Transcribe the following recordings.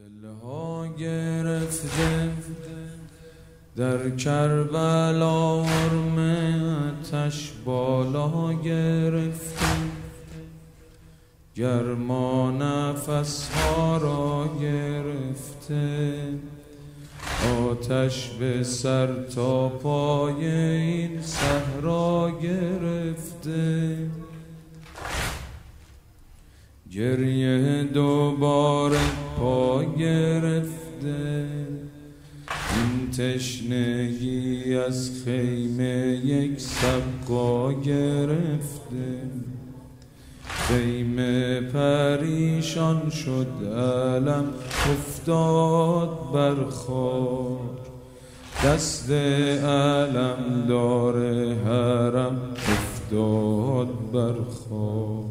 دلها گرفته در کربلا حرمتش بالا گرفته، گرما نفسها را گرفته، آتش به سر تا پای این صحرا گرفته. گریه دوباره پا گرفته، این تشنگی از خیمه یک سقا گرفته. خیمه پریشان شد، علم افتاد بر خار، دست علم دار حرم افتاد بر خار.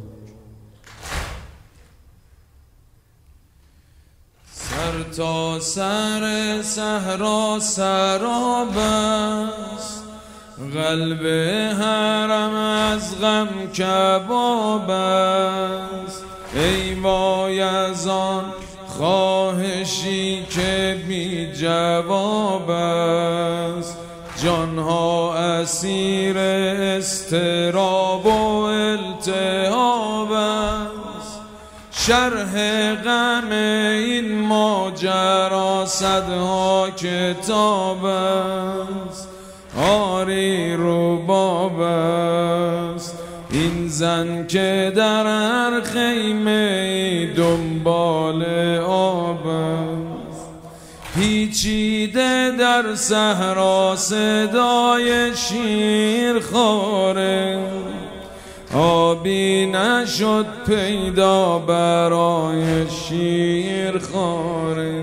سر تا سر صحرا سراب است، قلب حرم از غم کباب است. ای وای از آن خواهشی که بی جواب است، جانها اسیر اضطراب و التهاب است. شرح غم این ماجرا صدها کتاب است، آری رباب است این زن که در هر خیمه دنبال آب است. پیچیده در صحرا صدای شیر خواره، آبی نشد پیدا برای شیر خواره.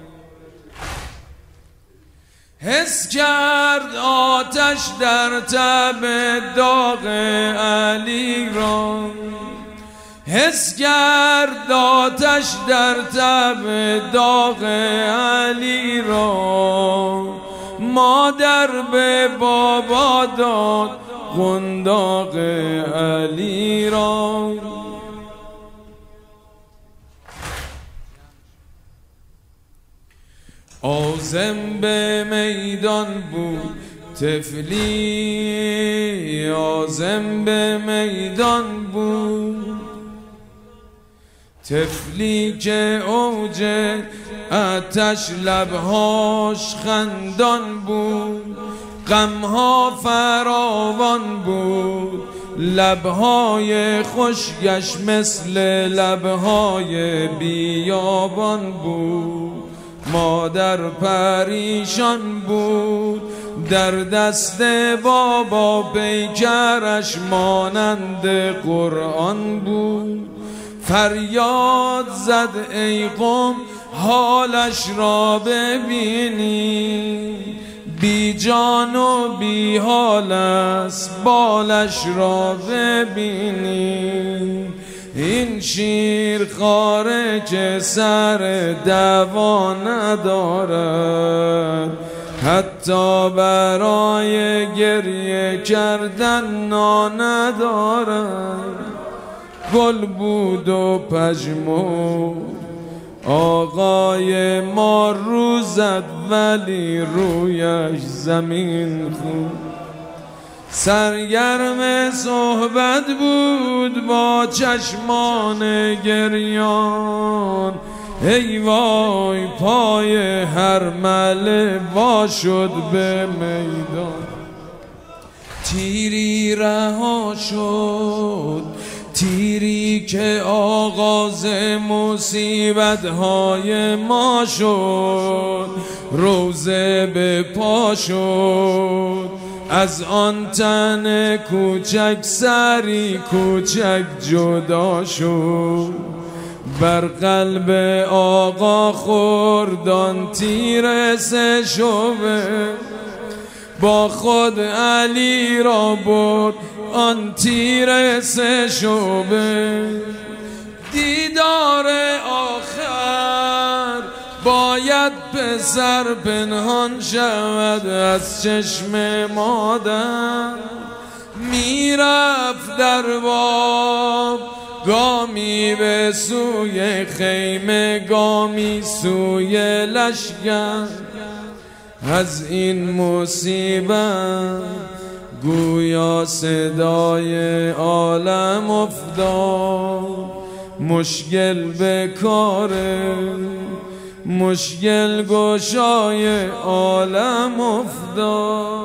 حس کرد آتش در تب داغ علی را، حس کرد آتش در تب داغ علی را. مادر به بابا داد قنداق علی را. عازم به میدان بود طفلی، عازم به میدان بود طفلی که اوج آتش لبهاش خندان بود. غمها فراوان بود، لبهای خشکش مثل لبهای بیابان بود. مادر پریشان بود، در دست بابا پیکرش مانند قرآن بود. فریاد زد ای قوم حالش را ببینی، بی جان و بی حال است بالش را ببینی. این شیر خواره که سر دوا ندارد، حتی برای گریه کردن نا ندارد. گل بود و پژمرد آقای ما رو زد، ولی رویش زمین خورد. سرگرم صحبت بود با چشمان گریان، ای وای پای هر مله وا شد به میدان. تیری رها شد، تیری که آغاز مصیبت های ما شد. روزه به پا شد، از آن تن کوچک سری کوچک جدا شد. بر قلب آقا خورد آن تیر سه شعبه، با خود علی را برد آن تیر سه شعبه. دیدار آخر باید پسر پنهان شود از چشم مادر. میرفت در باب گامی به سوی خیمه، گامی سوی لشکر. از این مصیبت گویا صدای عالم افتاد، مشکل به کار مشکل گشای عالم افتاد.